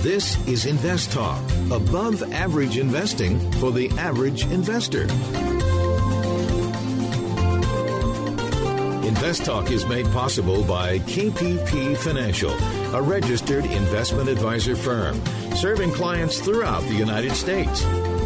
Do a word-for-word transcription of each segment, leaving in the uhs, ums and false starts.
This is Invest Talk, above average investing for the average investor. Invest Talk is made possible by K P P Financial, a registered investment advisor firm serving clients throughout the United States.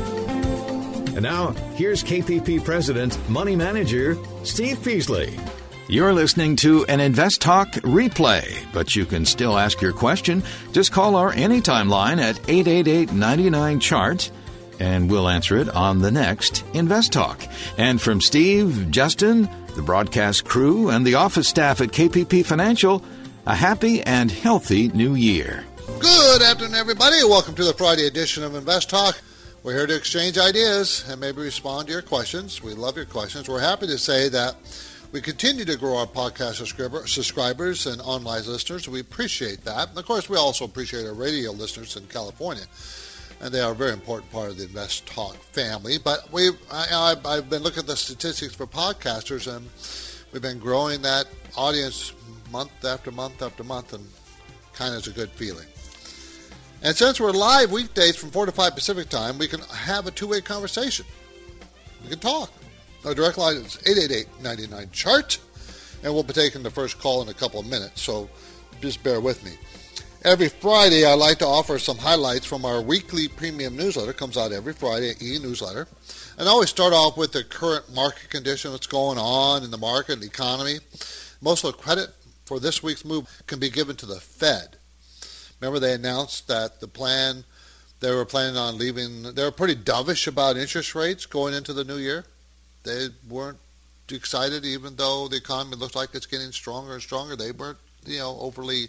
And now, here's K P P President, Money Manager, Steve Peasley. You're listening to an Invest Talk replay, but you can still ask your question. Just call our Anytime line at eight eight eight, nine nine, C H A R T, and we'll answer it on the next Invest Talk. And from Steve, Justin, the broadcast crew, and the office staff at K P P Financial, a happy and healthy new year. Good afternoon, everybody. Welcome to the Friday edition of Invest Talk. We're here to exchange ideas and maybe respond to your questions. We love your questions. We're happy to say that we continue to grow our podcast subscriber, subscribers and online listeners. We appreciate that. And of course, we also appreciate our radio listeners in California. And they are a very important part of the Invest Talk family. But we've, I, I've been looking at the statistics for podcasters, and we've been growing that audience month after month after month, and kind of is a good feeling. And since we're live weekdays from four to five Pacific time, we can have a two-way conversation. We can talk. Our direct line is eight eight eight, nine nine, C H A R T, and we'll be taking the first call in a couple of minutes, so just bear with me. Every Friday, I like to offer some highlights from our weekly premium newsletter. It comes out every Friday, e-newsletter. And I always start off with the current market condition, what's going on in the market and the economy. Most of the credit for this week's move can be given to the Fed. Remember, they announced that the plan, they were planning on leaving, they were pretty dovish about interest rates going into the new year. They weren't excited, even though the economy looked like it's getting stronger and stronger. They weren't, you know, overly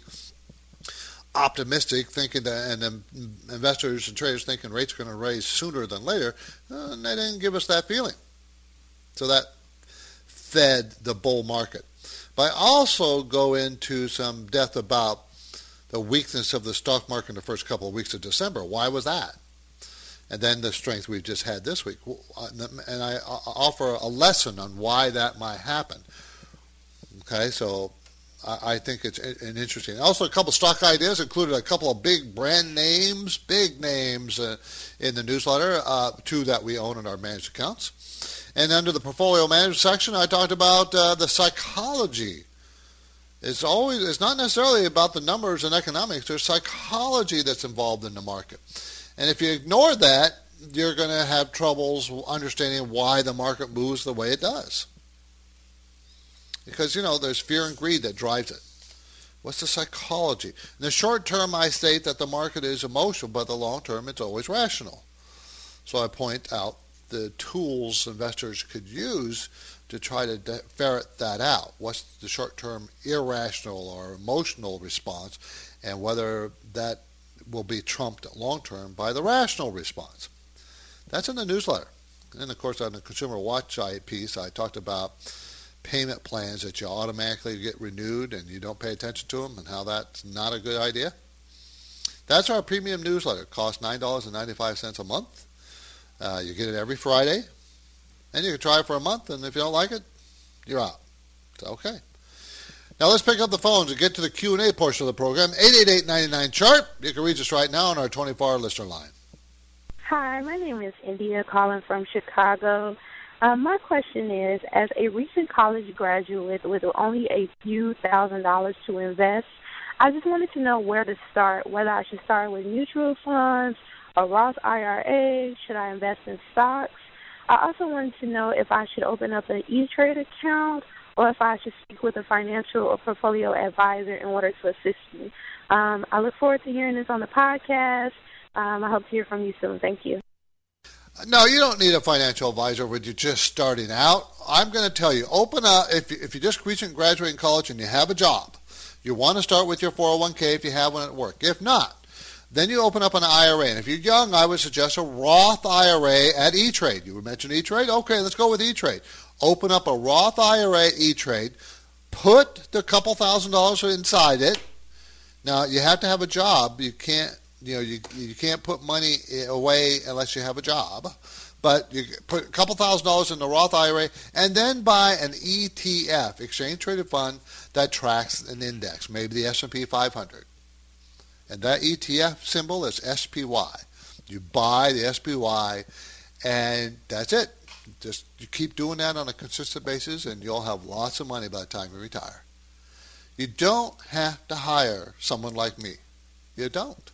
optimistic, thinking that, and um, investors and traders thinking rates are going to raise sooner than later, uh, and they didn't give us that feeling. So that fed the bull market. But I also go into some depth about the weakness of the stock market in the first couple of weeks of December. Why was that? And then the strength we've just had this week. And I offer a lesson on why that might happen. Okay, so I think it's an interesting. Also, a couple of stock ideas included a couple of big brand names, big names uh, in the newsletter, uh, two that we own in our managed accounts. And under the portfolio management section, I talked about uh, the psychology. It's always it's not necessarily about the numbers and economics. There's psychology that's involved in the market. And if you ignore that, you're going to have troubles understanding why the market moves the way it does. Because, you know, there's fear and greed that drives it. What's the psychology? In the short term, I state that the market is emotional, but the long term, it's always rational. So I point out the tools investors could use to try to de- ferret that out. What's the short-term irrational or emotional response, and whether that will be trumped long-term by the rational response. That's in the newsletter. And, of course, on the Consumer Watch piece, I talked about payment plans that you automatically get renewed and you don't pay attention to them, and how that's not a good idea. That's our premium newsletter. It costs nine dollars and ninety-five cents a month. Uh, you get it every Friday, and you can try it for a month, and if you don't like it, you're out. It's okay. Now let's pick up the phones and get to the Q and A portion of the program. eight eight eight, nine nine, C H A R T. You can reach us right now on our twenty-four hour listener line. Hi, my name is India, calling from Chicago. Uh, my question is, as a recent college graduate with only a few thousand dollars to invest, I just wanted to know where to start, whether I should start with mutual funds, a Roth I R A, should I invest in stocks? I also wanted to know if I should open up an E-Trade account, or if I should speak with a financial or portfolio advisor in order to assist me. Um, I look forward to hearing this on the podcast. Um, I hope to hear from you soon. Thank you. No, you don't need a financial advisor when you're just starting out. I'm going to tell you, open up, if, you, if you're just recently graduating college and you have a job, you want to start with your four oh one k if you have one at work. If not, then you open up an I R A. And if you're young, I would suggest a Roth I R A at E-Trade. You mentioned E-Trade? Okay, let's go with E-Trade. Open up a Roth I R A E-Trade. Put the couple thousand dollars inside it. Now, you have to have a job. You can't, you know, you you can't put money away unless you have a job. But you put a couple thousand dollars in the Roth I R A and then buy an E T F, exchange traded fund, that tracks an index, maybe the S and P five hundred. And that E T F symbol is S P Y. You buy the S P Y, and that's it. Just you keep doing that on a consistent basis, and you'll have lots of money by the time you retire. You don't have to hire someone like me. You don't.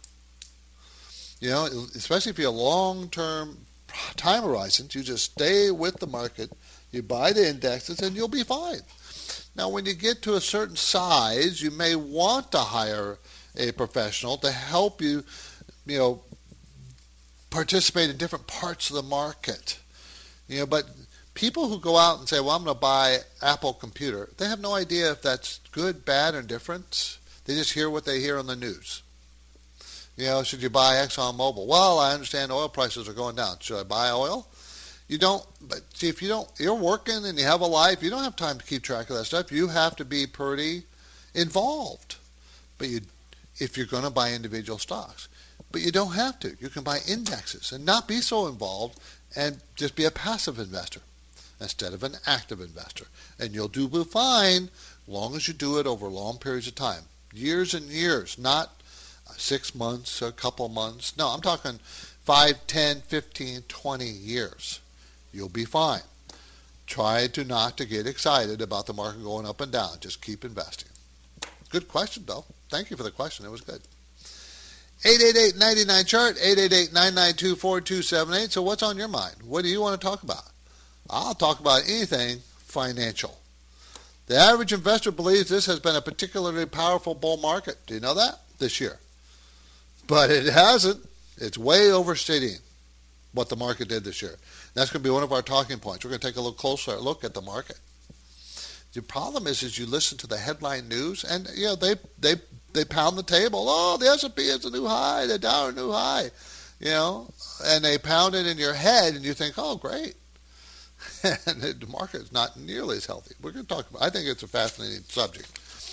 You know, especially if you're long-term time horizons, you just stay with the market, you buy the indexes, and you'll be fine. Now, when you get to a certain size, you may want to hire a professional to help you, you know, participate in different parts of the market. You know, but people who go out and say, well, I'm going to buy Apple computer, they have no idea if that's good, bad, or indifferent. They just hear what they hear on the news. You know, should you buy ExxonMobil? Well, I understand oil prices are going down. Should I buy oil? You don't, but see, if you don't, you're working and you have a life, you don't have time to keep track of that stuff. You have to be pretty involved. But you, if you're going to buy individual stocks. But you don't have to. You can buy indexes and not be so involved and just be a passive investor instead of an active investor. And you'll do fine as long as you do it over long periods of time. Years and years, not six months, a couple months. No, I'm talking five, ten, fifteen, twenty years. You'll be fine. Try to not to get excited about the market going up and down. Just keep investing. Good question, though. Thank you for the question. It was good. eight eight eight, nine nine, chart, eight eight eight, nine nine two, four two seven eight. So what's on your mind? What do you want to talk about? I'll talk about anything financial. The average investor believes this has been a particularly powerful bull market. Do you know that? This year. But it hasn't. It's way overstating what the market did this year. That's going to be one of our talking points. We're going to take a little closer look at the market. The problem is, is you listen to the headline news, and you know they they they pound the table. Oh, the S and P is a new high, the Dow a new high, you know, and they pound it in your head, and you think, oh, great. And the market is not nearly as healthy. We're going to talk about. I think it's a fascinating subject.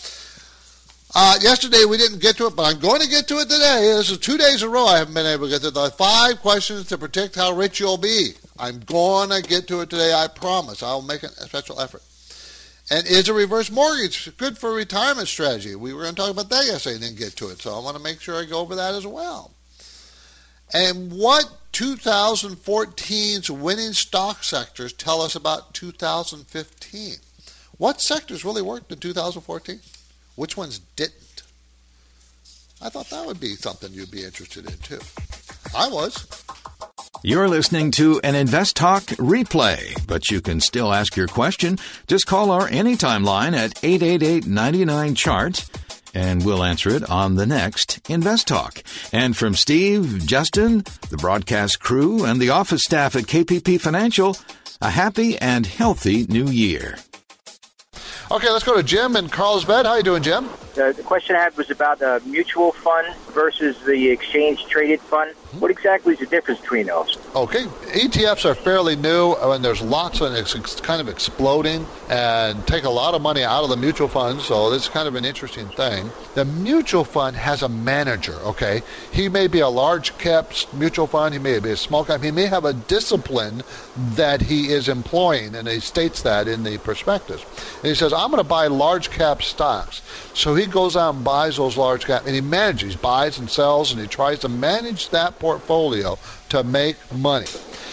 Uh, yesterday we didn't get to it, but I'm going to get to it today. This is two days in a row I haven't been able to get to the five questions to predict how rich you'll be. I'm going to get to it today, I promise. I'll make a special effort. And is a reverse mortgage good for a retirement strategy? We were going to talk about that yesterday and didn't get to it, so I want to make sure I go over that as well. And what two thousand fourteen's winning stock sectors tell us about two thousand fifteen? What sectors really worked in two thousand fourteen? Which ones didn't? I thought that would be something you'd be interested in, too. I was. You're listening to an Invest Talk replay, but you can still ask your question. Just call our anytime line at eight eight eight, nine nine, chart, and we'll answer it on the next Invest Talk. And from Steve, Justin, the broadcast crew, and the office staff at K P P Financial, a happy and healthy new year. Okay, let's go to Jim in Carlsbad. How you doing, Jim? Uh, the question I had was about a mutual fund versus the exchange-traded fund. What exactly is the difference between those? Okay, E T Fs are fairly new, and there's lots of it's kind of exploding and take a lot of money out of the mutual funds, so this is kind of an interesting thing. The mutual fund has a manager, okay? He may be a large cap mutual fund, he may be a small cap, he may have a discipline that he is employing, and he states that in the prospectus. And he says, I'm going to buy large cap stocks. So he goes out and buys those large cap, and he manages, he buys and sells, and he tries to manage that portfolio to make money.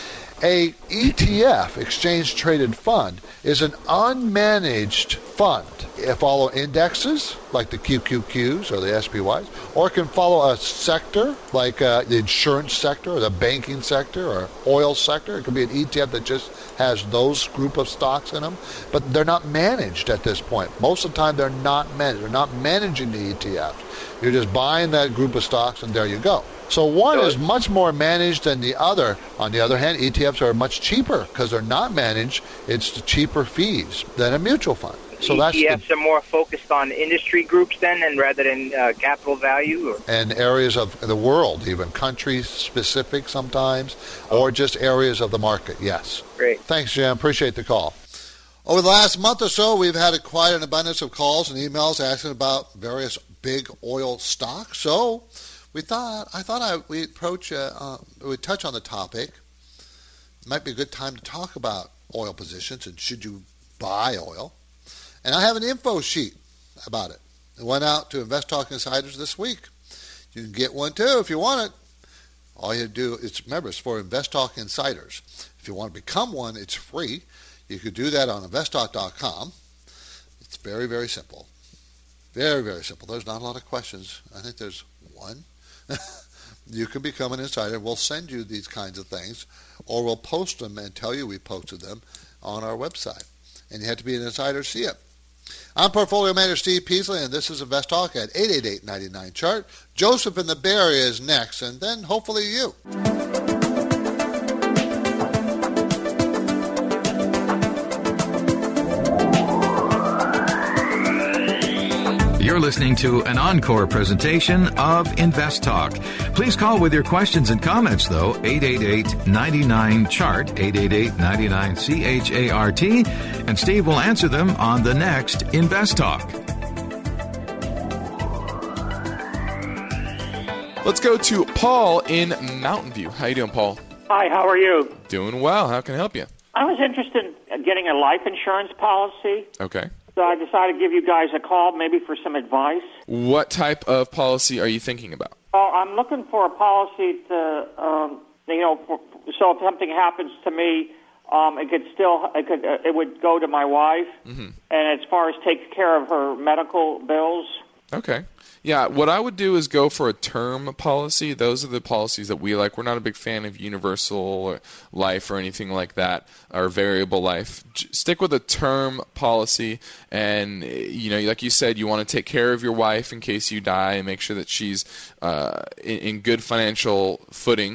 A E T F, exchange traded fund, is an unmanaged fund. It follow indexes like the Q Q Qs or the S P Ys, or it can follow a sector like uh, the insurance sector or the banking sector or oil sector. It could be an E T F that just has those group of stocks in them, but they're not managed at this point. Most of the time they're not managed. They're not managing the E T Fs. You're just buying that group of stocks and there you go. So one is much more managed than the other. On the other hand, E T Fs are much cheaper because they're not managed. It's the cheaper fees than a mutual fund. So that's E T Fs the, are more focused on industry groups then, and rather than uh, capital value? Or? And areas of the world, even country-specific sometimes, or just areas of the market, yes. Great. Thanks, Jim. Appreciate the call. Over the last month or so, we've had a quite an abundance of calls and emails asking about various big oil stocks. So we thought, I thought I, we'd approach, uh, uh, we'd touch on the topic. It might be a good time to talk about oil positions and should you buy oil. And I have an info sheet about it. It went out to Invest Talk Insiders this week. You can get one too if you want it. All you do is, remember, it's for InvestTalk Insiders. If you want to become one, it's free. You could do that on invest talk dot com. It's very, very simple. Very, very simple. There's not a lot of questions. I think there's one. You can become an insider. We'll send you these kinds of things, or we'll post them and tell you we posted them on our website. And you have to be an insider to see it. I'm Portfolio Manager Steve Peasley, and this is Invest Talk at eight eight eight, nine nine, C H A R T. Joseph in the Bay Area is next, and then hopefully you. You're listening to an encore presentation of Invest Talk. Please call with your questions and comments, though, eight eight eight, nine nine, C H A R T, eight eight eight, nine nine, C H A R T, and Steve will answer them on the next Invest Talk. Let's go to Paul in Mountain View. How you doing, Paul? Hi, how are you? Doing well. How can I help you? I was interested in getting a life insurance policy. Okay. So I decided to give you guys a call, maybe for some advice. What type of policy are you thinking about? Well, I'm looking for a policy to, um, you know, for, so if something happens to me, um, it could still, it could, uh, it would go to my wife, mm-hmm. and as far as takes care of her medical bills. Okay. Yeah, what I would do is go for a term policy. Those are the policies that we like. We're not a big fan of universal life or anything like that, or variable life. Stick with a term policy, and you know, like you said, you want to take care of your wife in case you die and make sure that she's uh, in, in good financial footing,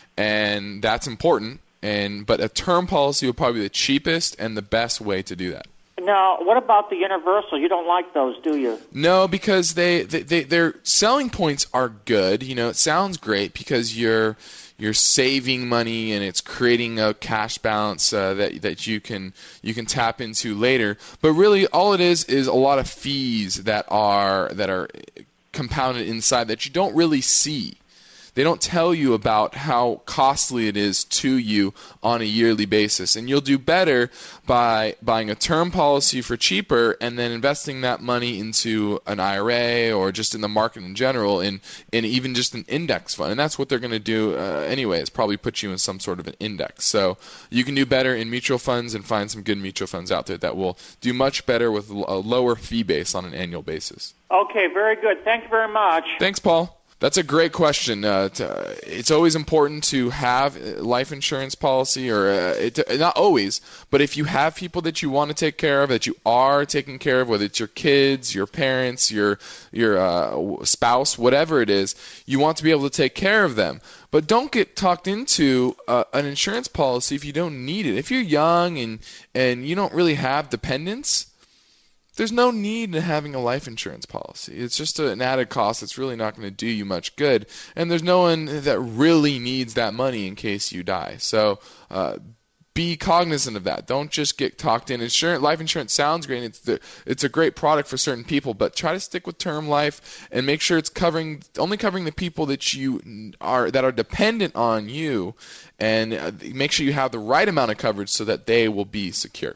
and that's important. And but a term policy would probably be the cheapest and the best way to do that. Now, what about the universal? You don't like those, do you? No, because they, they, they their selling points are good. You know, it sounds great because you're you're saving money and it's creating a cash balance uh, that that you can you can tap into later. But really, all it is is a lot of fees that are that are compounded inside that you don't really see. They don't tell you about how costly it is to you on a yearly basis. And you'll do better by buying a term policy for cheaper and then investing that money into an I R A or just in the market in general, in, in even just an index fund. And that's what they're going to do uh, anyway, is probably put you in some sort of an index. So you can do better in mutual funds and find some good mutual funds out there that will do much better with a lower fee base on an annual basis. Okay, very good. Thank you very much. Thanks, Paul. That's a great question. Uh, to, it's always important to have a life insurance policy, or uh, it, not always, but if you have people that you want to take care of, that you are taking care of, whether it's your kids, your parents, your your uh, spouse, whatever it is, you want to be able to take care of them. But don't get talked into uh, an insurance policy if you don't need it. If you're young and and you don't really have dependents, there's no need in having a life insurance policy. It's just an added cost that's really not going to do you much good. And there's no one that really needs that money in case you die. So uh, be cognizant of that. Don't just get talked in. Insurance, life insurance sounds great. It's the, it's a great product for certain people, but try to stick with term life and make sure it's covering only covering the people that you are that are dependent on you, and uh, make sure you have the right amount of coverage so that they will be secure.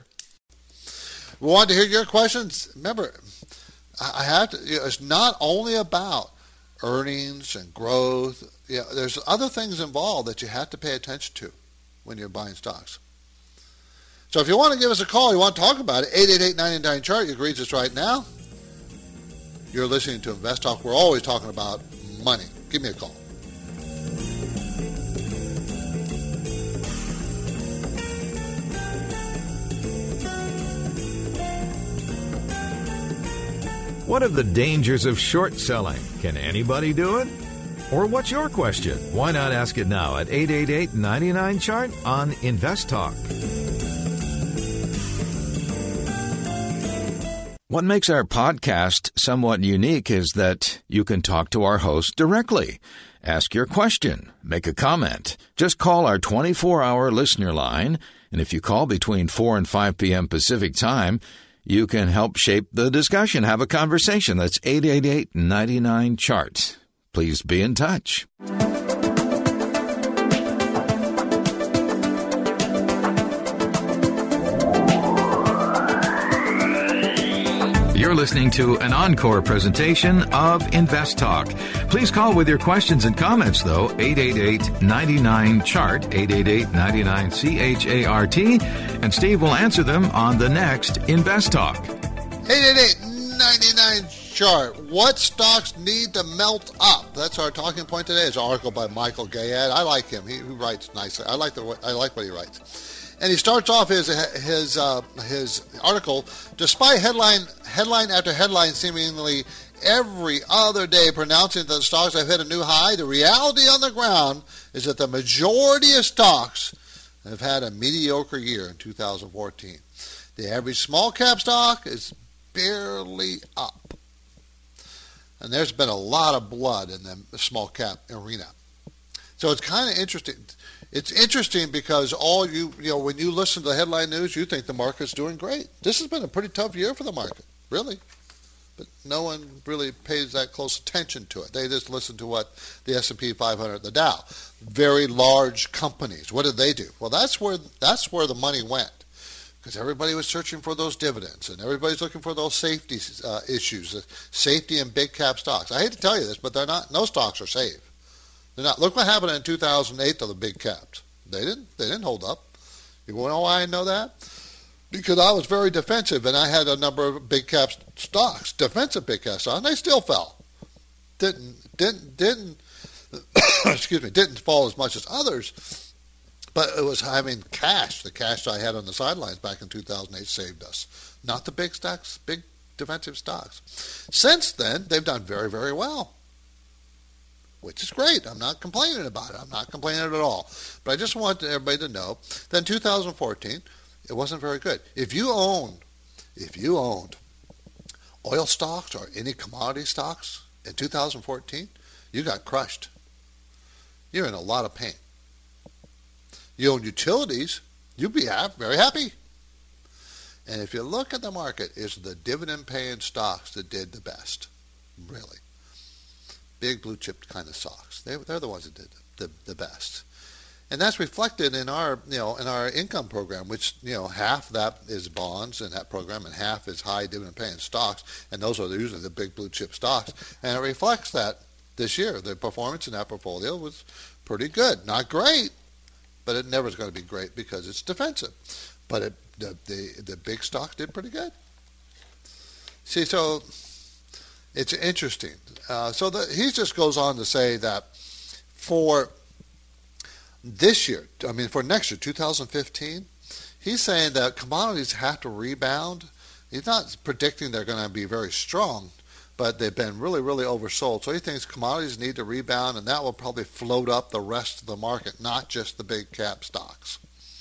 We want to hear your questions. Remember, I have to. You know, it's not only about earnings and growth. You know, there's other things involved that you have to pay attention to when you're buying stocks. So if you want to give us a call, you want to talk about it, eight eight eight, nine nine, C H A R T. You can reach us right now. You're listening to Invest Talk. We're always talking about money. Give me a call. What are the dangers of short selling? Can anybody do it? Or what's your question? Why not ask it now at eight eight eight, nine nine, C H A R T on Invest Talk. What makes our podcast somewhat unique is that you can talk to our host directly. Ask your question, make a comment. Just call our twenty-four hour listener line, and if you call between four and five p.m. Pacific Time, you can help shape the discussion, have a conversation. That's eight eight eight, nine nine, C H A R T. Please be in touch. You're You're listening to an encore presentation of Invest Talk. Please call with your questions and comments, though, eight eight eight, nine nine, C H A R T, eight eight eight, nine nine, C H A R T, and Steve will answer them on the next Invest Talk. eight eight eight, nine nine, C H A R T. What stocks need to melt up? That's our talking point today. It's an article by Michael Gayed. I like him. He, he writes nicely. I like the I like what he writes. And he starts off his his uh, his article. Despite headline headline after headline, seemingly every other day pronouncing that the stocks have hit a new high, the reality on the ground is that the majority of stocks have had a mediocre year in two thousand fourteen. The average small cap stock is barely up, and there's been a lot of blood in the small cap arena. So it's kind of interesting. It's interesting because all you, you know, when you listen to the headline news, you think the market's doing great. This has been a pretty tough year for the market, really. But no one really pays that close attention to it. They just listen to what the S and P five hundred, the Dow, very large companies. What did they do? Well, that's where that's where the money went, because everybody was searching for those dividends, and everybody's looking for those safety uh, issues, uh, safety in big cap stocks. I hate to tell you this, but they're not. No stocks are safe. They're not. Look what happened in two thousand eight to the big caps. They didn't. They didn't hold up. You want to know why I know that? Because I was very defensive, and I had a number of big cap stocks, defensive big cap stocks, and they still fell. Didn't didn't didn't. excuse me. Didn't fall as much as others, but it was having cash. The cash I had on the sidelines back in two thousand eight saved us. Not the big stocks, big defensive stocks. Since then, they've done very very well, which is great. I'm not complaining about it. I'm not complaining at all. But I just want everybody to know that in two thousand fourteen, it wasn't very good. If you owned, if you owned oil stocks or any commodity stocks in two thousand fourteen, you got crushed. You're in a lot of pain. You own utilities, you'd be very happy. And if you look at the market, it's the dividend-paying stocks that did the best, really. Big blue chip kind of stocks. They, they're the ones that did the, the best. And that's reflected in our, you know, in our income program, which, you know, half that is bonds in that program and half is high dividend paying stocks, and those are usually the big blue chip stocks. And it reflects that this year. The performance in that portfolio was pretty good. Not great, but it never is going to be great because it's defensive. But it, the, the the big stocks did pretty good. See, so it's interesting. Uh, so the, he just goes on to say that for this year, I mean for next year, two thousand fifteen, he's saying that commodities have to rebound. He's not predicting they're going to be very strong, but they've been really, really oversold. So he thinks commodities need to rebound, and that will probably float up the rest of the market, not just the big cap stocks.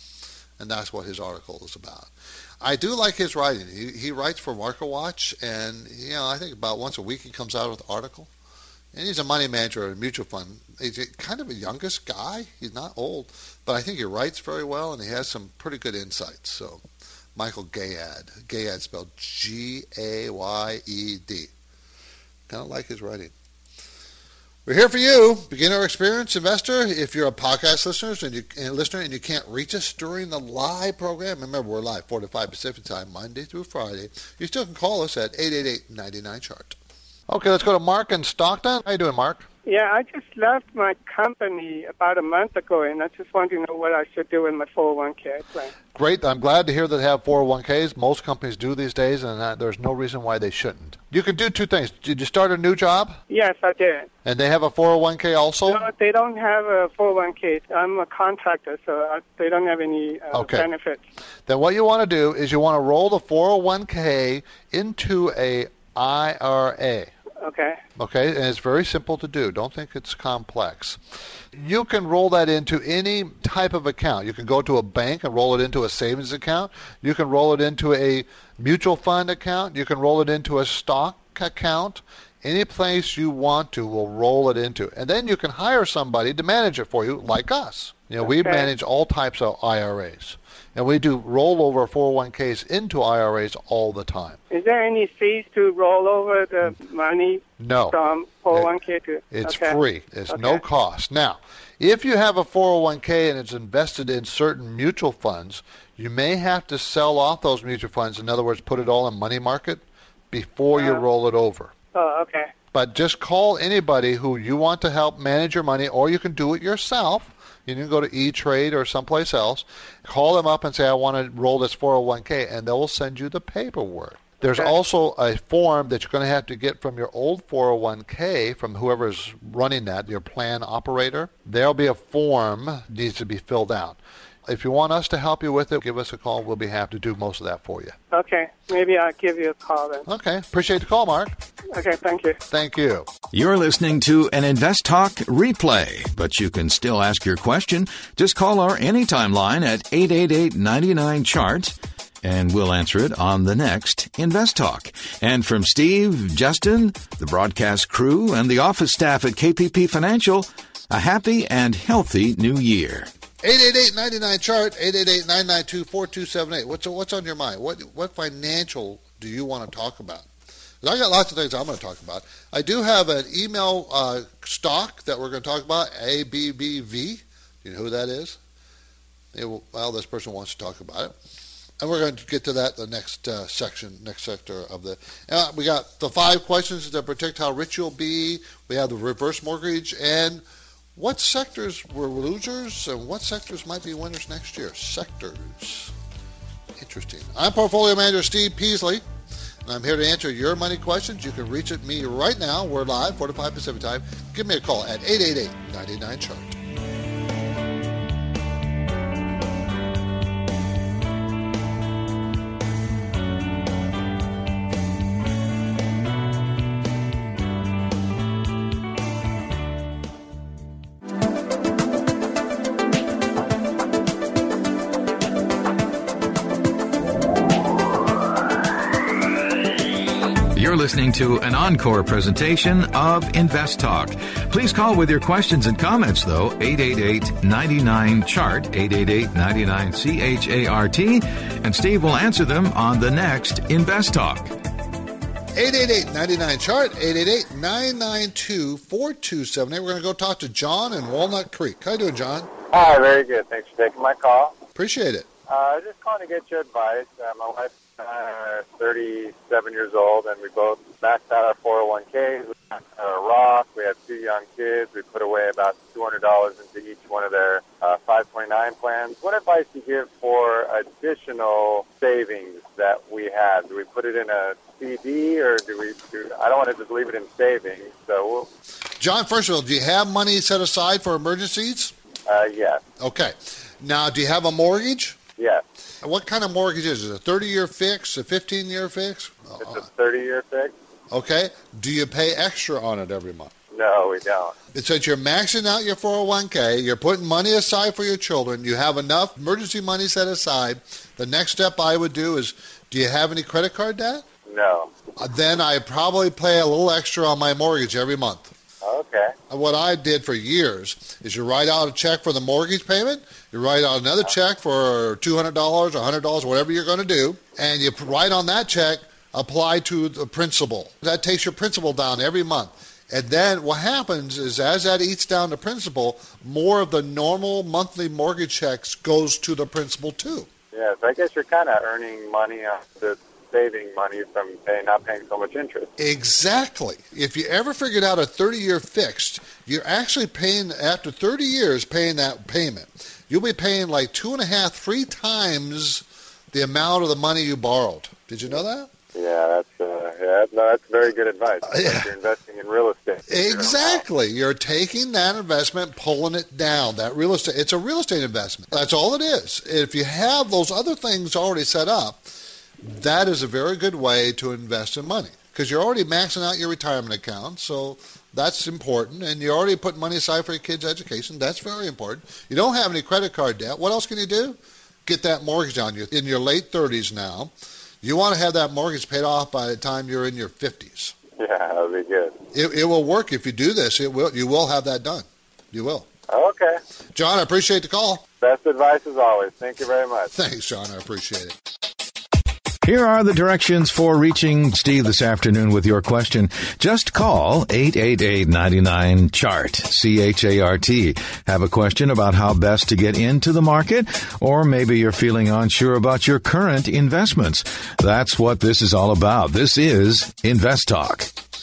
And that's what his article is about. I do like his writing. He, he writes for MarketWatch, and you know I think about once a week he comes out with an article. And he's a money manager at a mutual fund. He's a, kind of a youngest guy. He's not old, but I think he writes very well, and he has some pretty good insights. So, Michael Gayed. Gayed spelled G A Y E D. Kind of like his writing. We're here for you, beginner or experienced investor. If you're a podcast listener and you and listener and you can't reach us during the live program, remember we're live four to five Pacific time, Monday through Friday. You still can call us at eight eight eight, nine nine, C H A R T. Okay, let's go to Mark in Stockton. How you doing, Mark? Yeah, I just left my company about a month ago, and I just want to know what I should do with my four oh one k plan. Great. I'm glad to hear that they have four oh one k's. Most companies do these days, and uh, there's no reason why they shouldn't. You can do two things. Did you start a new job? Yes, I did. And they have a four oh one k also? No, they don't have a four oh one k. I'm a contractor, so I, they don't have any uh, okay. benefits. Then what you want to do is you want to roll the four oh one k into a I R A. Okay. Okay, and it's very simple to do. Don't think it's complex. You can roll that into any type of account. You can go to a bank and roll it into a savings account. You can roll it into a mutual fund account. You can roll it into a stock account. Any place you want to will roll it into. And then you can hire somebody to manage it for you, like us. You know, okay. We manage all types of I R As. And we do rollover four oh one k's into I R As all the time. Is there any fees to roll over the money no. from four oh one k to? It's okay. free. It's okay. no cost. Now, if you have a four oh one k and it's invested in certain mutual funds, you may have to sell off those mutual funds. In other words, put it all in money market before you Uh, roll it over. Oh, okay. But just call anybody who you want to help manage your money, or you can do it yourself. You can go to E-Trade or someplace else. Call them up and say, I want to roll this four oh one k, and they will send you the paperwork. There's Okay. also a form that you're going to have to get from your old four oh one k from whoever's running that, your plan operator. There'll be a form that needs to be filled out. If you want us to help you with it, give us a call. We'll be happy to do most of that for you. Okay. Maybe I'll give you a call then. Okay. Appreciate the call, Mark. Okay, thank you. Thank you. You're listening to an Invest Talk replay, but you can still ask your question. Just call our anytime line at eight eight eight, nine nine, C H A R T, and we'll answer it on the next Invest Talk. And from Steve, Justin, the broadcast crew, and the office staff at K P P Financial, a happy and healthy new year. eight eight eight, nine nine, C H A R T, eight eight eight, nine nine two, four two seven eight. What's, what's on your mind? What, what financial do you want to talk about? I got lots of things I'm going to talk about. I do have an email uh, stock that we're going to talk about, A B B V. Do you know who that is? It will, well, this person wants to talk about it. And we're going to get to that the next uh, section, next sector of the. Uh, we got the five questions that predict how rich you'll be. We have the reverse mortgage, and what sectors were losers and what sectors might be winners next year. Sectors. Interesting. I'm Portfolio Manager Steve Peasley, and I'm here to answer your money questions. You can reach at me right now. We're live, four to five Pacific time. Give me a call at eight eight eight, nine nine, C H A R T. You're listening to an encore presentation of Invest Talk. Please call with your questions and comments, though, eight eight eight, nine nine, C H A R T, eight eight eight, nine nine, C H A R T, and Steve will answer them on the next Invest Talk. eight eight eight, nine nine, C H A R T, eight eight eight, nine nine two, four two seven eight. We're going to go talk to John in Walnut Creek. How you doing, John? Hi, very good. Thanks for taking my call. Appreciate it. Uh, I was just calling to get your advice. Uh, my wife and I are thirty-seven years old, and we both maxed out our four oh one k. We maxed out our Roth. We have two young kids. We put away about two hundred dollars into each one of their uh, five twenty-nine plans. What advice do you give for additional savings that we have? Do we put it in a C D, or do we do, I don't want to just leave it in savings. So, we'll, John, first of all, do you have money set aside for emergencies? uh, yes, Okay. Now, do you have a mortgage? yes. What kind of mortgage is it? A thirty-year fix? A fifteen-year fix? It's a thirty-year fix. Okay. Do you pay extra on it every month? No, we don't. It says you're maxing out your four oh one k, you're putting money aside for your children, you have enough emergency money set aside. The next step I would do is, do you have any credit card debt? No. Uh, Then I probably pay a little extra on my mortgage every month. Okay. What I did for years is you write out a check for the mortgage payment, you write out another check for two hundred dollars, one hundred dollars, whatever you're going to do, and you write on that check, apply to the principal. That takes your principal down every month. And then what happens is as that eats down the principal, more of the normal monthly mortgage checks goes to the principal too. Yes, I guess you're kind of earning money on the saving money from paying, not paying so much interest. Exactly. If you ever figured out a thirty-year fixed, you're actually paying, after thirty years, paying that payment. You'll be paying like two and a half, three times the amount of the money you borrowed. Did you know that? Yeah, that's uh, yeah, no, that's very good advice. It's like Yeah. you're investing in real estate. Exactly. You're taking that investment, pulling it down. That real estate, it's a real estate investment. That's all it is. If you have those other things already set up, that is a very good way to invest in money because you're already maxing out your retirement account, so that's important, and you already put money aside for your kids' education. That's very important. You don't have any credit card debt. What else can you do? Get that mortgage down. You're in your late thirties now. You want to have that mortgage paid off by the time you're in your fifties. Yeah, that'll be good. It, it will work if you do this. It will. You will have that done. You will. Okay. John, I appreciate the call. Best advice as always. Thank you very much. Thanks, John. I appreciate it. Here are the directions for reaching Steve this afternoon with your question. Just call eight eight eight, nine nine, C H A R T, C H A R T. Have a question about how best to get into the market, or maybe you're feeling unsure about your current investments. That's what this is all about. This is Invest Talk.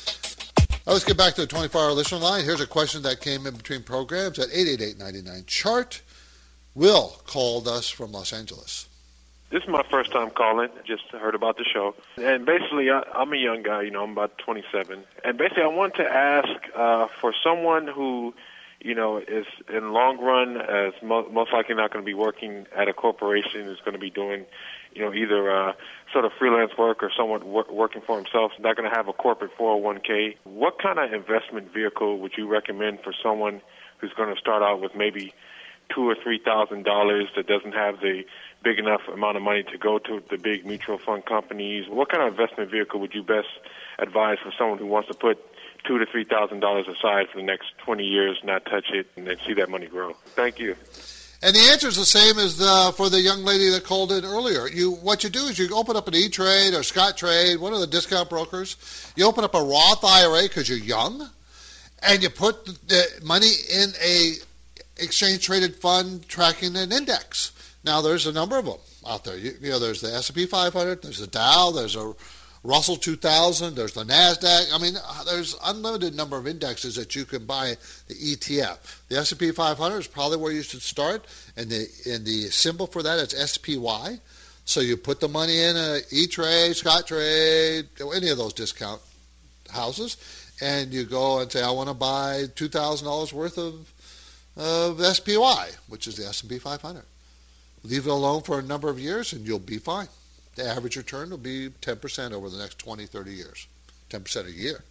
Let's get back to the twenty-four hour listener line. Here's a question that came in between programs at eight eight eight, nine nine, C H A R T. Will called us from Los Angeles. This is my first time calling. Just heard about the show. And basically, I, I'm a young guy. You know, I'm about twenty-seven. And basically, I want to ask uh, for someone who, you know, is in long run, as mo- most likely not going to be working at a corporation, is going to be doing, you know, either uh, sort of freelance work or someone wor- working for himself, not going to have a corporate four oh one k. What kind of investment vehicle would you recommend for someone who's going to start out with maybe two or three thousand dollars that doesn't have the big enough amount of money to go to the big mutual fund companies? What kind of investment vehicle would you best advise for someone who wants to put two to three thousand dollars aside for the next twenty years, not touch it, and then see that money grow? Thank you. And the answer is the same as the, for the young lady that called in earlier. You, what you do is you open up an E-Trade or Scottrade, one of the discount brokers. You open up a Roth I R A because you're young, and you put the money in a exchange-traded fund tracking an index. Now, there's a number of them out there. You, you know, there's the S and P five hundred, there's the Dow, there's a Russell two thousand, there's the NASDAQ. I mean, there's unlimited number of indexes that you can buy the E T F. The S and P five hundred is probably where you should start, and the and the symbol for that is S P Y. So you put the money in a E-Trade, Scottrade, any of those discount houses, and you go and say, I want to buy two thousand dollars worth of, of S P Y, which is the S and P five hundred. Leave it alone for a number of years, and you'll be fine. The average return will be ten percent over the next twenty, thirty years. ten percent a year.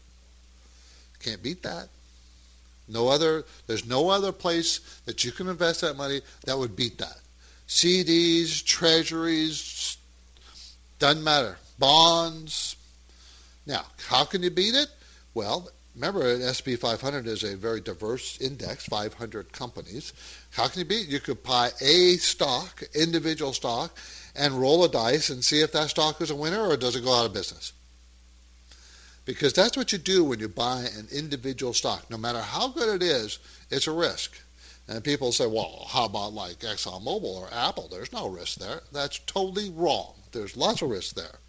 Can't beat that. No other. There's no other place that you can invest that money that would beat that. C Ds, treasuries, doesn't matter. Bonds. Now, how can you beat it? Well, remember, an S and P five hundred is a very diverse index, five hundred companies. How can you beat it? You could buy a stock, individual stock, and roll a dice and see if that stock is a winner or does it go out of business. Because that's what you do when you buy an individual stock. No matter how good it is, it's a risk. And people say, well, how about like ExxonMobil or Apple? There's no risk there. That's totally wrong. There's lots of risk there.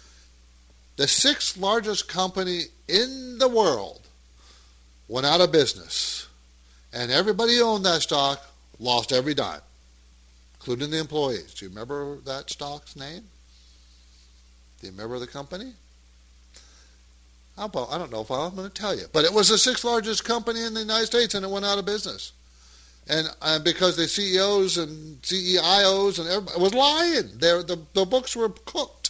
The sixth largest company in the world went out of business. And everybody who owned that stock lost every dime, including the employees. Do you remember that stock's name? Do you remember the company? I don't know if I'm going to tell you. But it was the sixth largest company in the United States, and it went out of business. And, and because the C E Os and C E I Os and everybody was lying. They're, the, the books were cooked.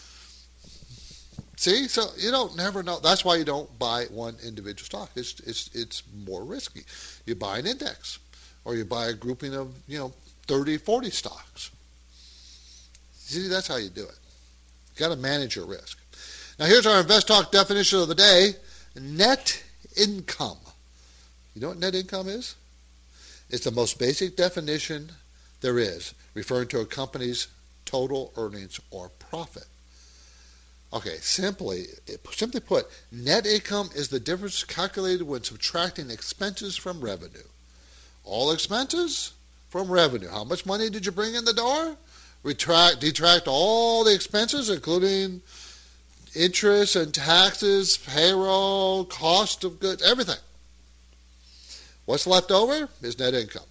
See? So you don't never know. That's why you don't buy one individual stock. It's, it's, it's more risky. You buy an index, or you buy a grouping of, you know, thirty, forty stocks. See, that's how you do it. You got to manage your risk. Now, here's our Invest Talk definition of the day: net income. You know what net income is? It's the most basic definition there is, referring to a company's total earnings or profit. Okay, simply, simply put, net income is the difference calculated when subtracting expenses from revenue. All expenses from revenue. How much money did you bring in the door? Retract, detract all the expenses, including interest and taxes, payroll, cost of goods, everything. What's left over is net income.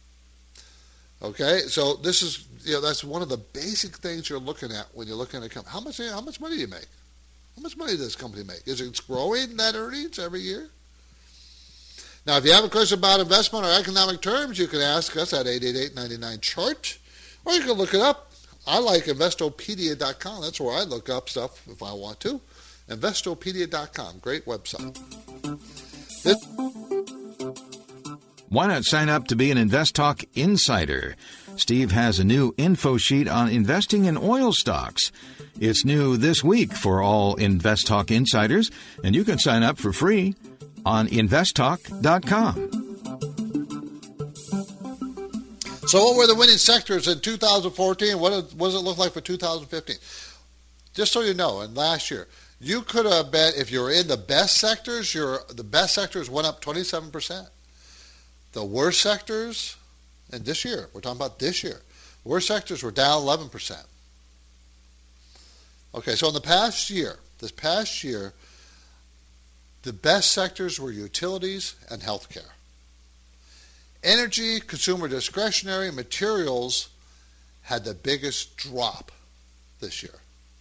Okay, so this is, you know, that's one of the basic things you're looking at when you're looking at a company. How much, how much money do you make? How much money does this company make? Is it growing net earnings every year? Now, if you have a question about investment or economic terms, you can ask us at eight eight eight, nine nine, C H A R T, or you can look it up. I like Investopedia dot com. That's where I look up stuff if I want to. Investopedia dot com. Great website. This- Why not sign up to be an Invest Talk Insider? Steve has a new info sheet on investing in oil stocks. It's new this week for all Invest Talk Insiders, and you can sign up for free on Invest Talk dot com. So what were the winning sectors in two thousand fourteen? What, what does it look like for two thousand fifteen? Just so you know, and last year, you could have bet if you were in the best sectors, your the best sectors went up twenty-seven percent. The worst sectors, and this year, we're talking about this year, worst sectors were down eleven percent. Okay, so in the past year, this past year, the best sectors were utilities and healthcare. Energy, consumer discretionary, materials had the biggest drop this year.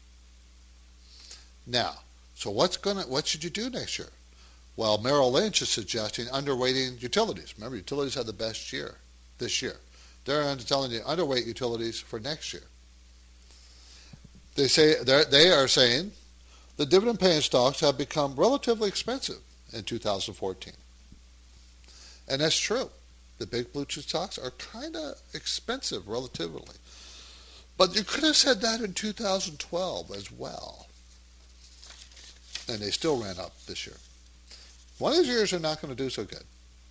Now, so what's gonna what should you do next year? Well, Merrill Lynch is suggesting underweighting utilities. Remember, utilities had the best year this year. They're telling you underweight utilities for next year. They say they are saying the dividend-paying stocks have become relatively expensive in two thousand fourteen, and that's true. The big blue chip stocks are kind of expensive relatively, but you could have said that in two thousand twelve as well, and they still ran up this year. One of these years they're not going to do so good.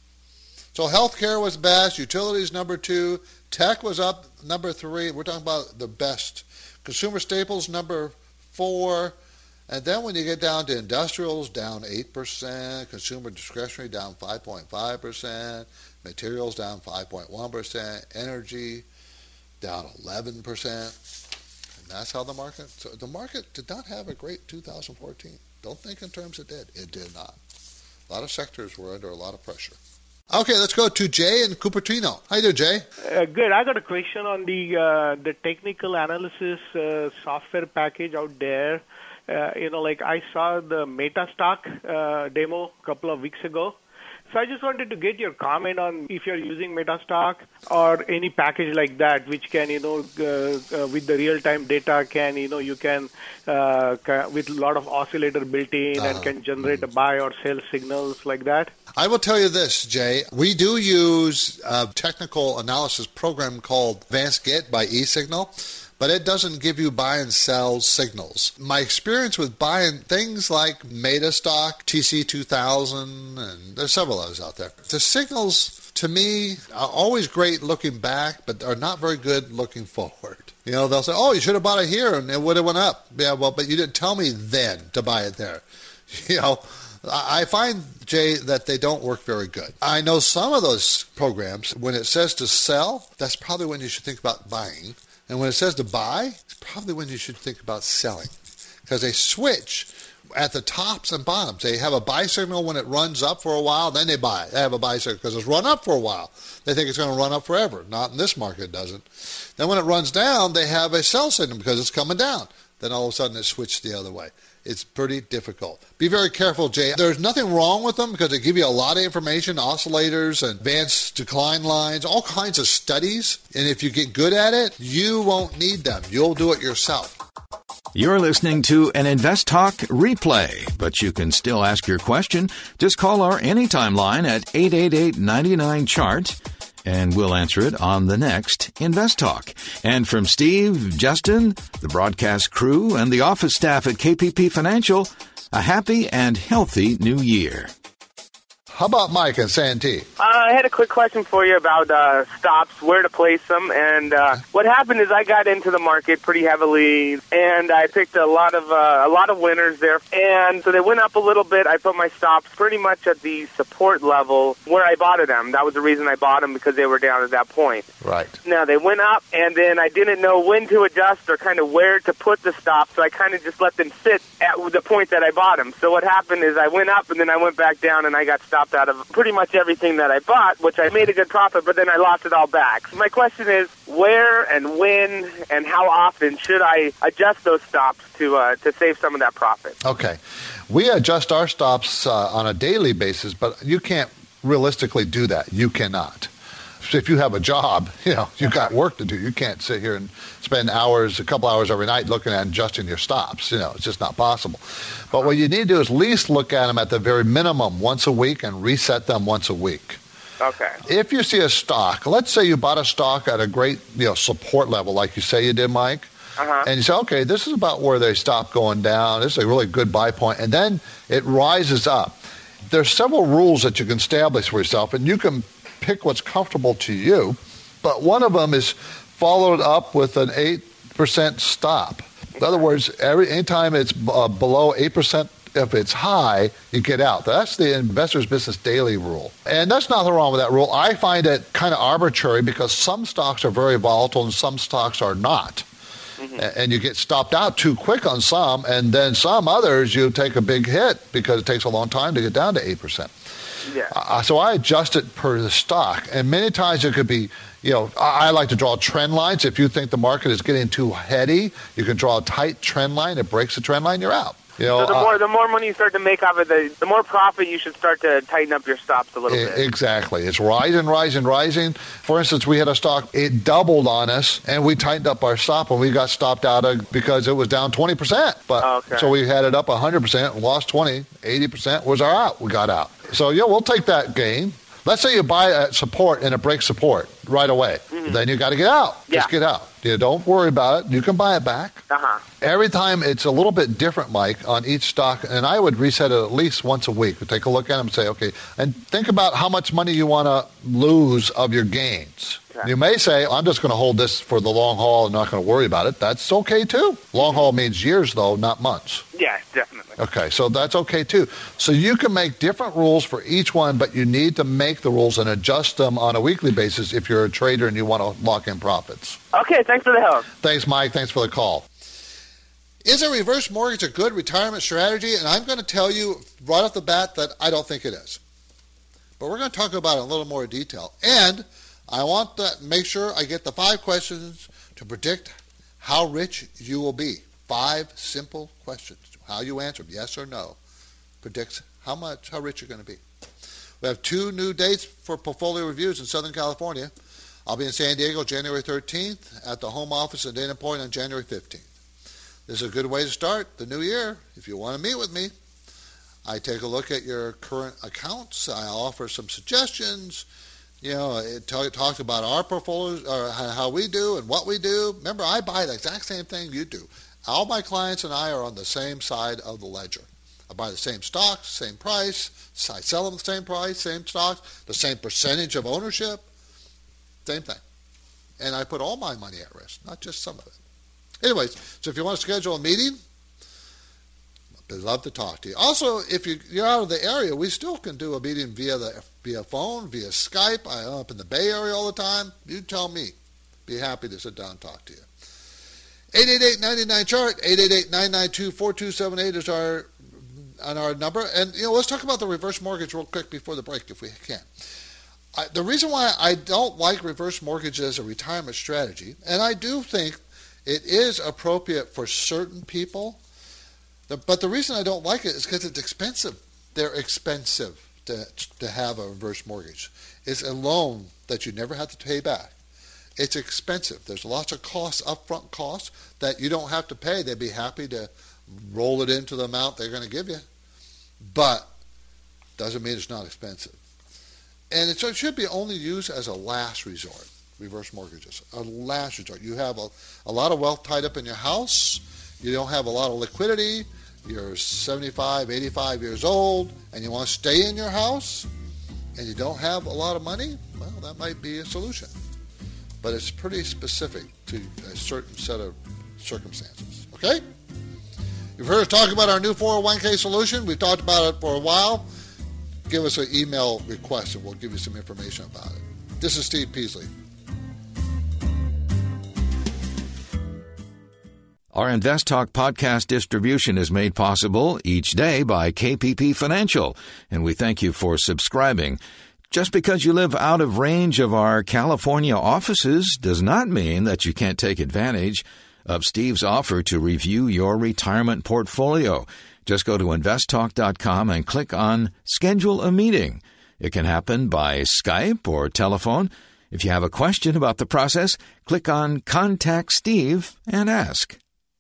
So healthcare was best, utilities number two, tech was up number three. We're talking about the best. Consumer staples number four, and then when you get down to industrials, down eight percent, consumer discretionary down five point five percent, materials down five point one percent, energy down eleven percent, and that's how the market. So the market did not have a great two thousand fourteen. Don't think in terms it did. It did not. A lot of sectors were under a lot of pressure. Okay, let's go to Jay in Cupertino. How you doing, Jay? Uh, good. I got a question on the uh, the technical analysis uh, software package out there. Uh, you know, like I saw the MetaStock uh, demo a couple of weeks ago. So I just wanted to get your comment on if you're using MetaStock or any package like that, which can, you know, uh, uh, with the real-time data can, you know, you can, uh, ca- with a lot of oscillator built in uh-huh. and can generate a buy or sell signals like that. I will tell you this, Jay. We do use a technical analysis program called Advanced Git by eSignal, but it doesn't give you buy and sell signals. My experience with buying things like MetaStock, T C two thousand, and there's several of those out there. The signals, to me, are always great looking back, but are not very good looking forward. You know, they'll say, oh, you should have bought it here, and it would have went up. Yeah, well, but you didn't tell me then to buy it there. You know, I find, Jay, that they don't work very good. I know some of those programs, when it says to sell, that's probably when you should think about buying. And when it says to buy, it's probably when you should think about selling. Because they switch at the tops and bottoms. They have a buy signal when it runs up for a while, then they buy. They have a buy signal because it's run up for a while. They think it's going to run up forever. Not in this market, it doesn't. Then when it runs down, they have a sell signal because it's coming down. Then all of a sudden it switched the other way. It's pretty difficult. Be very careful, Jay. There's nothing wrong with them because they give you a lot of information, oscillators, advanced decline lines, all kinds of studies. And if you get good at it, you won't need them. You'll do it yourself. You're listening to an Invest Talk replay, but you can still ask your question. Just call our Anytime line at eight eight eight, nine nine, C H A R T. And we'll answer it on the next Invest Talk. And from Steve, Justin, the broadcast crew, and the office staff at K P P Financial, a happy and healthy new year. How about Mike and Santee? Uh, I had a quick question for you about uh, stops, where to place them, and uh, what happened is I got into the market pretty heavily, and I picked a lot of uh, a lot of winners there, and so they went up a little bit. I put my stops pretty much at the support level where I bought them. That was the reason I bought them, because they were down at that point. Right. Now they went up, and then I didn't know when to adjust or kind of where to put the stop, so I kind of just let them sit at the point that I bought them. So what happened is I went up, and then I went back down, and I got stopped out of pretty much everything that I bought, which I made a good profit, but then I lost it all back. So my question is, where and when and how often should I adjust those stops to uh, to save some of that profit? Okay. We adjust our stops uh, on a daily basis, but you can't realistically do that. You cannot. If you have a job, you know, you've got work to do. You can't sit here and spend hours, a couple hours every night looking at and adjusting your stops. You know, it's just not possible. But what you need to do is at least look at them at the very minimum once a week and reset them once a week. Okay. If you see a stock, let's say you bought a stock at a great, you know, support level like you say you did, Mike, uh-huh. and you say, okay, this is about where they stop going down. This is a really good buy point. And then it rises up. There's several rules that you can establish for yourself, and you can pick what's comfortable to you, but one of them is followed up with an eight percent stop. In other words, every anytime it's uh, below eight percent, if it's high, you get out. That's the Investor's Business Daily rule. And there's nothing wrong with that rule. I find it kind of arbitrary because some stocks are very volatile and some stocks are not. Mm-hmm. And you get stopped out too quick on some, and then some others you take a big hit because it takes a long time to get down to eight percent. Yeah. Uh, so I adjust it per the stock. And many times it could be, you know, I, I like to draw trend lines. If you think the market is getting too heady, you can draw a tight trend line. It breaks the trend line, you're out. You know, so the more uh, the more money you start to make off of the, the more profit you should start to tighten up your stops a little bit. Exactly. It's rising, rising, rising. For instance, we had a stock, it doubled on us, and we tightened up our stop, and we got stopped out of because it was down twenty percent. But okay. So we had it up one hundred percent and lost twenty, eighty percent was our out. We got out. So, yeah, we'll take that gain. Let's say you buy at support and it breaks support right away. Mm-hmm. Then you got to get out. Yeah. Just get out. You don't worry about it. You can buy it back. Uh-huh. Every time it's a little bit different, Mike, on each stock, and I would reset it at least once a week. We'd take a look at them and say, okay, and think about how much money you want to lose of your gains. Okay. You may say, I'm just going to hold this for the long haul and not going to worry about it. That's okay, too. Long haul means years, though, not months. Yeah, definitely. Okay, so that's okay, too. So you can make different rules for each one, but you need to make the rules and adjust them on a weekly basis if you're a trader and you want to lock in profits. Okay, thanks for the help. Thanks, Mike. Thanks for the call. Is a reverse mortgage a good retirement strategy? And I'm going to tell you right off the bat that I don't think it is. But we're going to talk about it in a little more detail. And I want to make sure I get the five questions to predict how rich you will be. Five simple questions. How you answer them, yes or no, predicts how much, how rich you're going to be. We have two new dates for portfolio reviews in Southern California. I'll be in San Diego January thirteenth, at the home office in Dana Point on January fifteenth. This is a good way to start the new year. If you want to meet with me, I take a look at your current accounts. I offer some suggestions. You know, it talk, talks about our portfolios, or how we do and what we do. Remember, I buy the exact same thing you do. All my clients and I are on the same side of the ledger. I buy the same stocks, same price. I sell them the same price, same stocks, the same percentage of ownership. Same thing. And I put all my money at risk, not just some of it. Anyways, so if you want to schedule a meeting, I'd love to talk to you. Also, if you, you're out of the area, we still can do a meeting via the via phone, via Skype. I'm up in the Bay Area all the time. You tell me. Be happy to sit down and talk to you. eight eight eight, nine nine, chart, eight eight eight, nine nine two, four two seven eight is our, on our number. And, you know, let's talk about the reverse mortgage real quick before the break, if we can. I, the reason why I don't like reverse mortgage as a retirement strategy, and I do think it is appropriate for certain people, but the reason I don't like it is because it's expensive. They're expensive to, to have a reverse mortgage. It's a loan that you never have to pay back. It's expensive. There's lots of costs, upfront costs, that you don't have to pay. They'd be happy to roll it into the amount they're going to give you. But doesn't mean it's not expensive. And it should be only used as a last resort, reverse mortgages, a last resort. You have a, a lot of wealth tied up in your house. You don't have a lot of liquidity. You're seventy-five, eighty-five years old, and you want to stay in your house, and you don't have a lot of money. Well, that might be a solution. But it's pretty specific to a certain set of circumstances. Okay? You've heard us talk about our new four oh one k solution. We've talked about it for a while. Give us an email request, and we'll give you some information about it. This is Steve Peasley. Our Invest Talk podcast distribution is made possible each day by K P P Financial, and we thank you for subscribing. Just because you live out of range of our California offices does not mean that you can't take advantage of Steve's offer to review your retirement portfolio. Just go to invest talk dot com and click on Schedule a Meeting. It can happen by Skype or telephone. If you have a question about the process, click on Contact Steve and ask.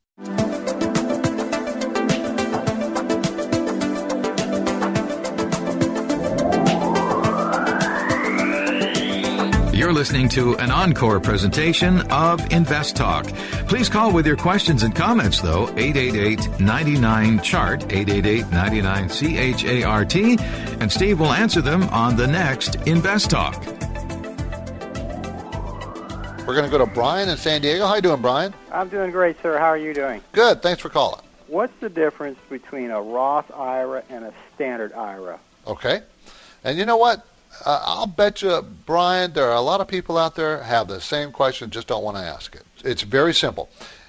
You're listening to an encore presentation of Invest Talk. Please call with your questions and comments, though, eight eight eight, nine nine, C H A R T, eight eight eight, nine nine, C H A R T, and Steve will answer them on the next Invest Talk. We're going to go to Brian in San Diego. How you doing, Brian? I'm doing great, sir. How are you doing? Good. Thanks for calling. What's the difference between a Roth I R A and a standard I R A? Okay. And you know what? Uh, I'll bet you, Brian, there are a lot of people out there have the same question, just don't want to ask it. It's very simple.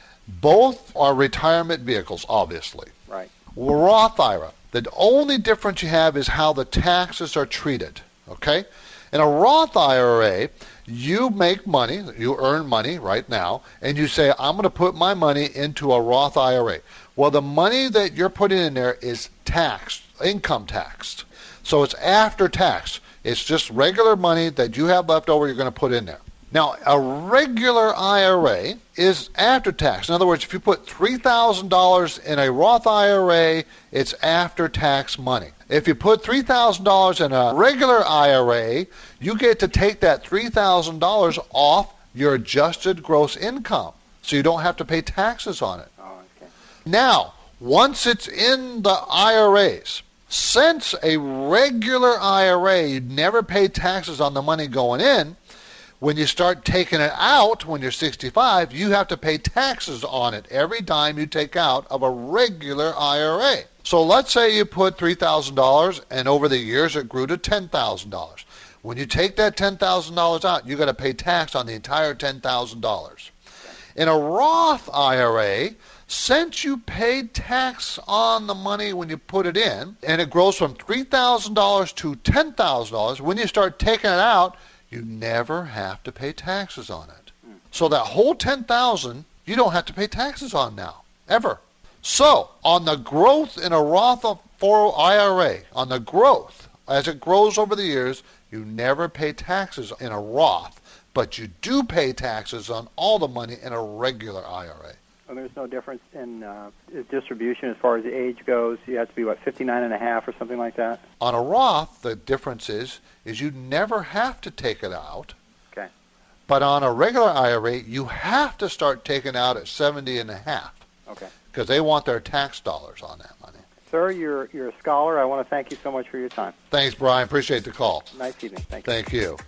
Both are retirement vehicles, obviously. Right. Roth I R A, the only difference you have is how the taxes are treated, okay? In a Roth I R A, you make money, you earn money right now, and you say, I'm going to put my money into a Roth I R A. Well, the money that you're putting in there is taxed, income taxed. So it's after tax. It's just regular money that you have left over you're going to put in there. Now, a regular I R A is after tax. In other words, if you put three thousand dollars in a Roth I R A, it's after tax money. If you put three thousand dollars in a regular I R A, you get to take that three thousand dollars off your adjusted gross income, so you don't have to pay taxes on it. Oh, okay. Now, once it's in the I R As, since a regular I R A, you never pay taxes on the money going in, when you start taking it out when you're sixty-five, you have to pay taxes on it every dime you take out of a regular I R A. So let's say you put three thousand dollars and over the years it grew to ten thousand dollars. When you take that ten thousand dollars out, you've got to pay tax on the entire ten thousand dollars. In a Roth I R A, since you paid tax on the money when you put it in, and it grows from three thousand dollars to ten thousand dollars, when you start taking it out, you never have to pay taxes on it. So that whole ten thousand dollars, you don't have to pay taxes on now, ever. So on the growth in a Roth four oh I R A, on the growth, as it grows over the years, you never pay taxes in a Roth, but you do pay taxes on all the money in a regular I R A. And there's no difference in uh, distribution as far as the age goes. You have to be, what, fifty-nine and a half or something like that? On a Roth, the difference is, is you never have to take it out. Okay. But on a regular I R A, you have to start taking out at seventy and a half. Okay. Because they want their tax dollars on that money. Sir, you're, you're a scholar. I want to thank you so much for your time. Thanks, Brian. Appreciate the call. Nice evening. Thank you. Thank you.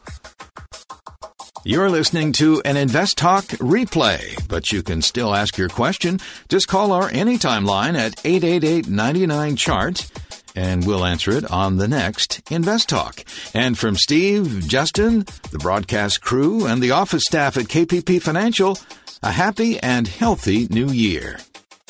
You're listening to an Invest Talk replay, but you can still ask your question. Just call our Anytime line at eight eight eight, nine nine, C H A R T, and we'll answer it on the next Invest Talk. And from Steve, Justin, the broadcast crew, and the office staff at K P P Financial, a happy and healthy new year.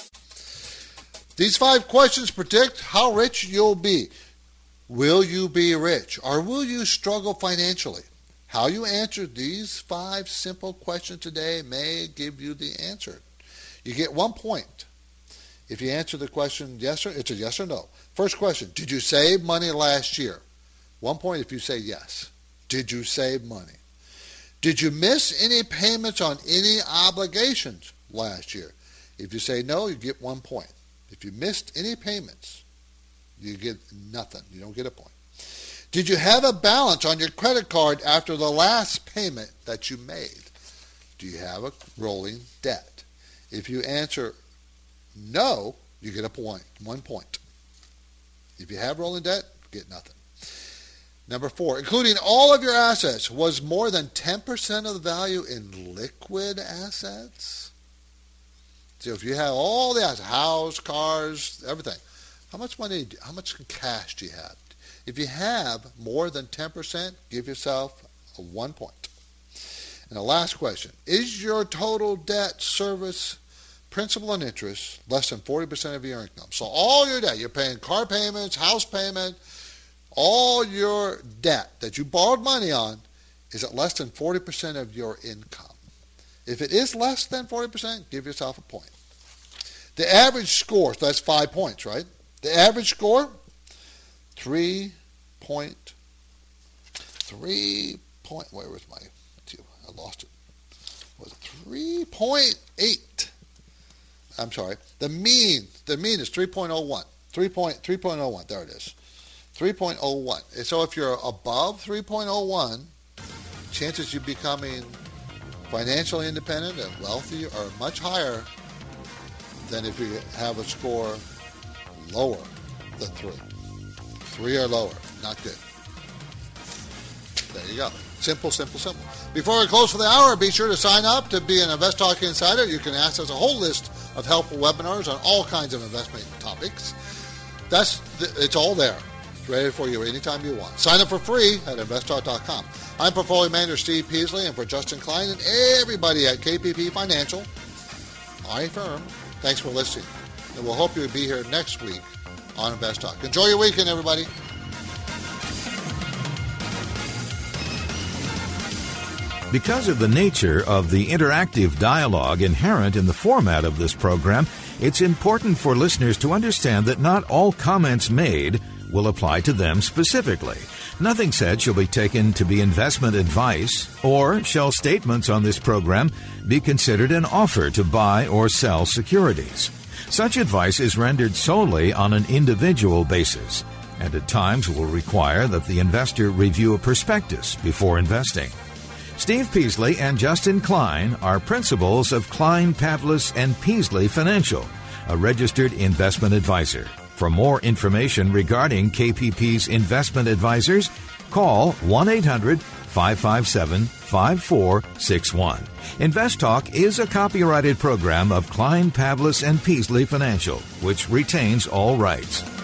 These five questions predict how rich you'll be. Will you be rich, or will you struggle financially? How you answer these five simple questions today may give you the answer. You get one point if you answer the question yes or it's a yes or no. First question, did you save money last year? One point if you say yes. Did you save money? Did you miss any payments on any obligations last year? If you say no, you get one point. If you missed any payments, you get nothing. You don't get a point. Did you have a balance on your credit card after the last payment that you made? Do you have a rolling debt? If you answer no, you get a point, one point. If you have rolling debt, you get nothing. Number four, including all of your assets, was more than ten percent of the value in liquid assets? So if you have all the assets, house, cars, everything, how much money, how much cash do you have? If you have more than ten percent, give yourself a one point. And the last question, is your total debt service principal and interest less than forty percent of your income? So all your debt, you're paying car payments, house payment, all your debt that you borrowed money on, is it less than forty percent of your income? If it is less than forty percent, give yourself a point. The average score, so that's five points, right? The average score, three point, three point, where was my, I lost it, was three point eight. I'm sorry. The mean, the mean is three point oh one. three point oh one, there it is. three point oh one. So if you're above three point oh one, chances you becoming financially independent and wealthy are much higher than if you have a score lower than three. Three or lower, not good. There you go. Simple, simple, simple. Before we close for the hour, be sure to sign up to be an Invest Talk Insider. You can access a whole list of helpful webinars on all kinds of investment topics. That's It's all there. It's ready for you anytime you want. Sign up for free at invest talk dot com. I'm portfolio manager Steve Peasley, and for Justin Klein and everybody at K P P Financial, my firm, thanks for listening. And we'll hope you'll be here next week on Invest Talk. Enjoy your weekend, everybody. Because of the nature of the interactive dialogue inherent in the format of this program, it's important for listeners to understand that not all comments made will apply to them specifically. Nothing said shall be taken to be investment advice, or shall statements on this program be considered an offer to buy or sell securities. Such advice is rendered solely on an individual basis, and at times will require that the investor review a prospectus before investing. Steve Peasley and Justin Klein are principals of Klein, Pavlis and Peasley Financial, a registered investment advisor. For more information regarding K P P's investment advisors, call one eight hundred five five seven five four six one. Invest Talk is a copyrighted program of Klein, Pavlis and Peasley Financial, which retains all rights.